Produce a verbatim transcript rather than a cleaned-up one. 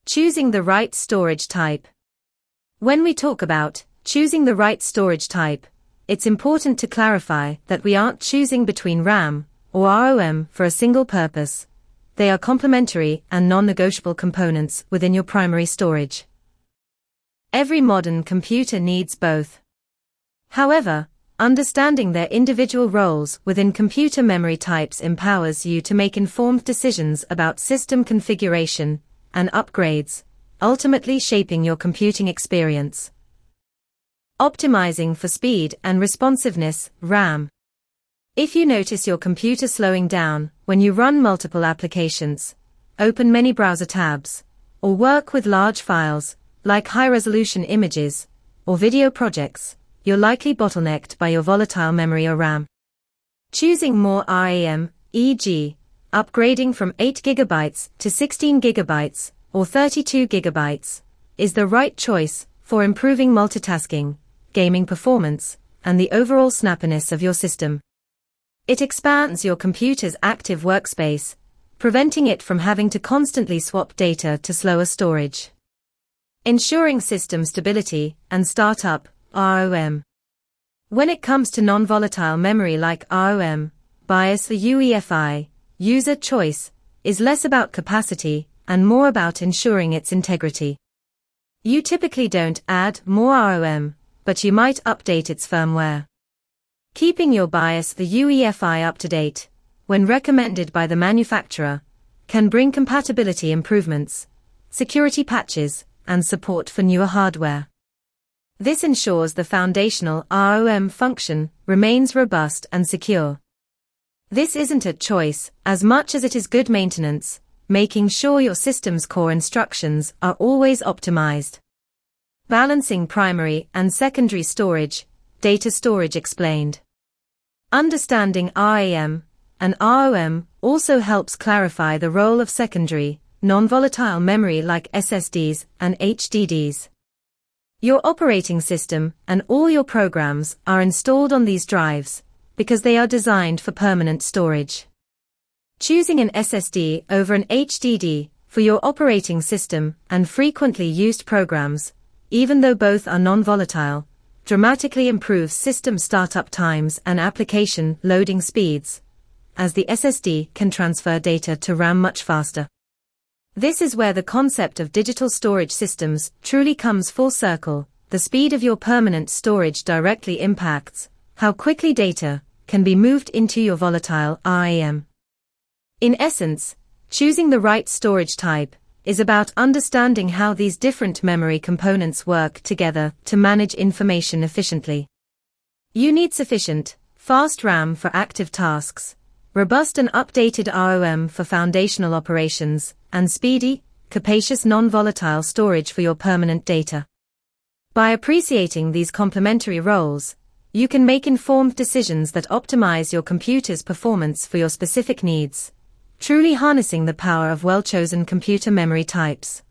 Choosing the right storage type. When we talk about choosing the right storage type, it's important to clarify that we aren't choosing between RAM or ROM for a single purpose. They are complementary and non-negotiable components within your primary storage. Every modern computer needs both. However, understanding their individual roles within computer memory types empowers you to make informed decisions about system configuration and upgrades, ultimately shaping your computing experience. Optimizing for speed and responsiveness, RAM. If you notice your computer slowing down when you run multiple applications, open many browser tabs, or work with large files, like high-resolution images or video projects, you're likely bottlenecked by your volatile memory or RAM. Choosing more RAM, for example, upgrading from eight gigabytes to sixteen gigabytes or thirty-two gigabytes, is the right choice for improving multitasking, gaming performance, and the overall snappiness of your system. It expands your computer's active workspace, preventing it from having to constantly swap data to slower storage. Ensuring system stability and startup, ROM. When it comes to non-volatile memory like ROM, BIOS for U E F I, user choice, is less about capacity and more about ensuring its integrity. You typically don't add more ROM, but you might update its firmware. Keeping your BIOS for U E F I up to date, when recommended by the manufacturer, can bring compatibility improvements, security patches, and support for newer hardware. This ensures the foundational ROM function remains robust and secure. This isn't a choice as much as it is good maintenance, making sure your system's core instructions are always optimized. Balancing primary and secondary storage, data storage explained. Understanding RAM and ROM also helps clarify the role of secondary, non-volatile memory like S S Ds and H D Ds. Your operating system and all your programs are installed on these drives because they are designed for permanent storage. Choosing an S S D over an H D D for your operating system and frequently used programs, even though both are non-volatile, dramatically improves system startup times and application loading speeds, as the S S D can transfer data to RAM much faster. This is where the concept of digital storage systems truly comes full circle. The speed of your permanent storage directly impacts how quickly data can be moved into your volatile RAM. In essence, choosing the right storage type is about understanding how these different memory components work together to manage information efficiently. You need sufficient, fast RAM for active tasks, robust and updated ROM for foundational operations, and speedy, capacious non-volatile storage for your permanent data. By appreciating these complementary roles, you can make informed decisions that optimize your computer's performance for your specific needs, truly harnessing the power of well-chosen computer memory types.